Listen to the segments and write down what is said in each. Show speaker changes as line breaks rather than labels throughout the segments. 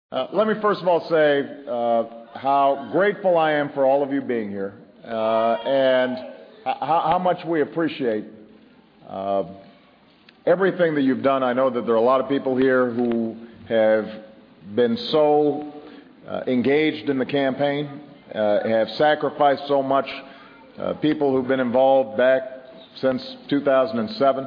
Let me first of all say how grateful I am for all of you being here and how much we appreciate everything that you've done. I know that there are a lot of people here who have been so engaged in the campaign, have sacrificed so much, people who've been involved back since 2007.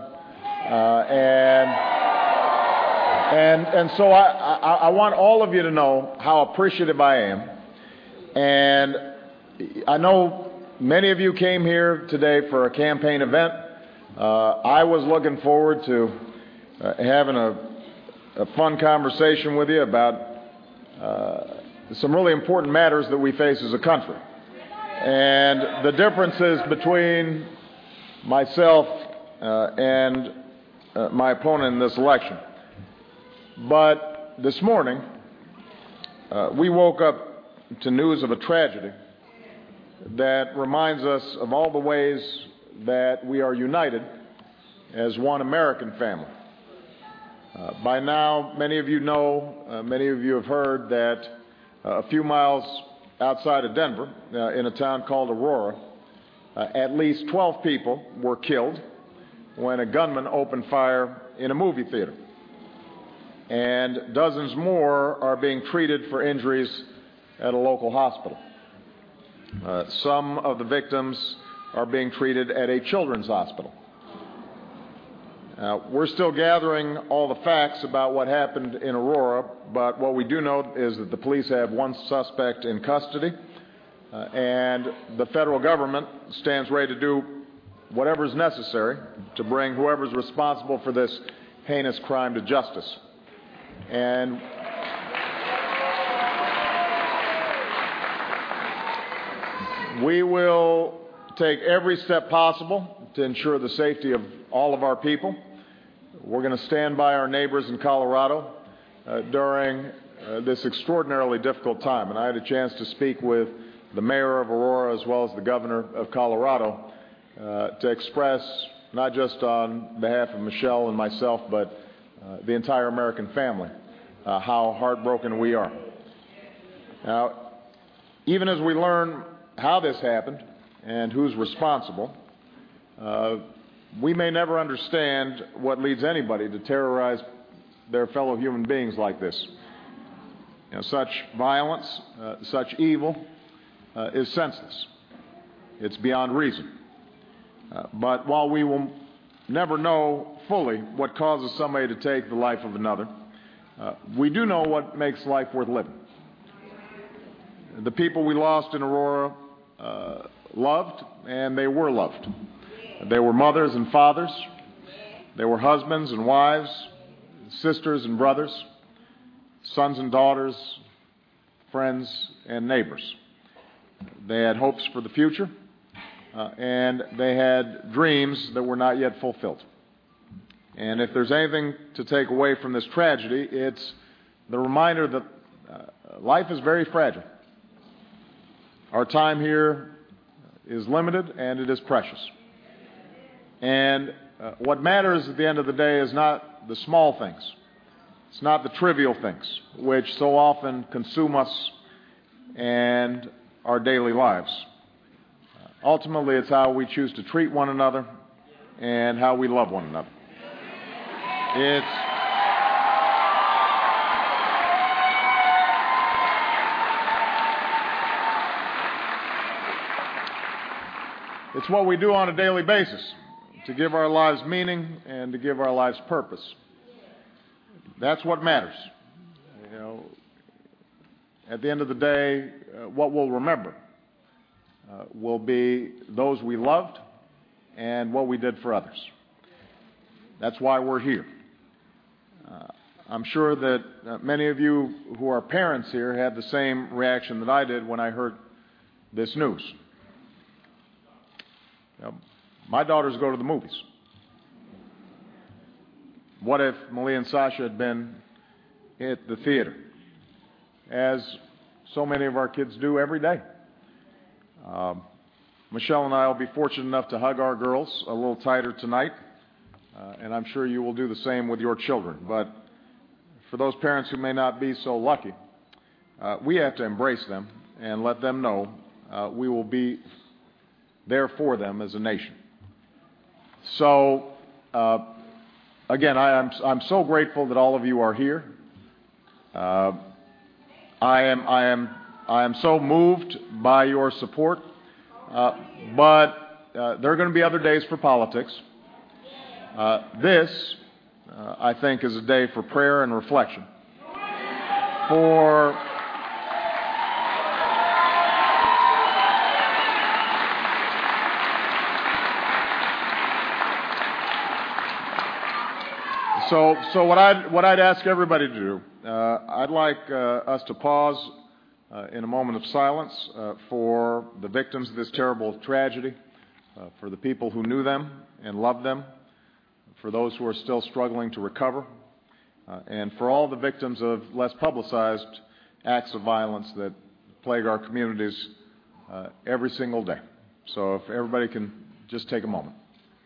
And so I want all of you to know how appreciative I am. And I know many of you came here today for a campaign event. I was looking forward to having a fun conversation with you about some really important matters that we face as a country. And the differences between myself and my opponent in this election. But this morning, we woke up to news of a tragedy that reminds us of all the ways that we are united as one American family. By now, many of you know, many of you have heard that a few miles outside of Denver, in a town called Aurora, at least 12 people were killed when a gunman opened fire in a movie theater. And dozens more are being treated for injuries at a local hospital. Some of the victims are being treated at a children's hospital. We're still gathering all the facts about what happened in Aurora, but what we do know is that the police have one suspect in custody, and the federal government stands ready to do whatever is necessary to bring whoever's responsible for this heinous crime to justice. And we will take every step possible to ensure the safety of all of our people. We're going to stand by our neighbors in Colorado during this extraordinarily difficult time. And I had a chance to speak with the mayor of Aurora as well as the governor of Colorado to express, not just on behalf of Michelle and myself, but the entire American family, how heartbroken we are. Now, even as we learn how this happened and who's responsible, we may never understand what leads anybody to terrorize their fellow human beings like this. You know, such violence, such evil is senseless. It's beyond reason. But while we will never know fully what causes somebody to take the life of another, we do know what makes life worth living. The people we lost in Aurora loved, and they were loved. They were mothers and fathers. They were husbands and wives, sisters and brothers, sons and daughters, friends and neighbors. They had hopes for the future, and they had dreams that were not yet fulfilled. And if there's anything to take away from this tragedy, it's the reminder that life is very fragile. Our time here is limited, and it is precious. And what matters at the end of the day is not the small things. It's not the trivial things, which so often consume us and our daily lives. Ultimately, it's how we choose to treat one another and how we love one another. It's what we do on a daily basis to give our lives meaning and to give our lives purpose. That's what matters. You know, at the end of the day, what we'll remember will be those we loved and what we did for others. That's why we're here. I'm sure that many of you who are parents here had the same reaction that I did when I heard this news. My daughters go to the movies. What if Malia and Sasha had been at the theater, as so many of our kids do every day? Michelle and I will be fortunate enough to hug our girls a little tighter tonight, and I'm sure you will do the same with your children. But for those parents who may not be so lucky, we have to embrace them and let them know we will be there for them as a nation. So, again, I'm so grateful that all of you are here. I am so moved by your support, but there are going to be other days for politics. This, I think, is a day for prayer and reflection. So what I'd ask everybody to do, I'd like us to pause in a moment of silence for the victims of this terrible tragedy, for the people who knew them and loved them, for those who are still struggling to recover, and for all the victims of less publicized acts of violence that plague our communities every single day. So if everybody can just take a moment.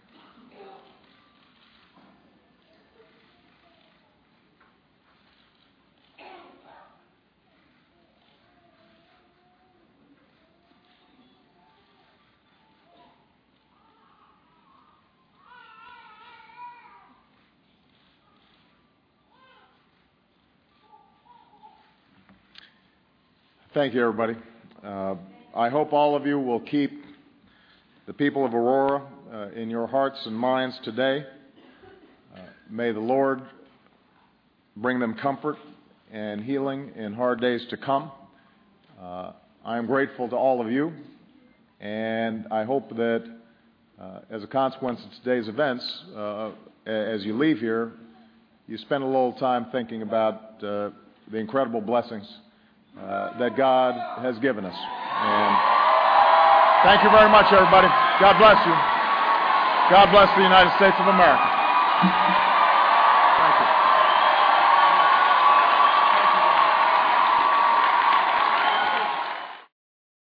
Thank you, everybody. I hope all of you will keep the people of Aurora in your hearts and minds today. May the Lord bring them comfort and healing in hard days to come. I am grateful to all of you, and I hope that as a consequence of today's events, as you leave here, you spend a little time thinking about the incredible blessings that God has given us. And thank you very much, everybody. God bless you. God bless the United States of America.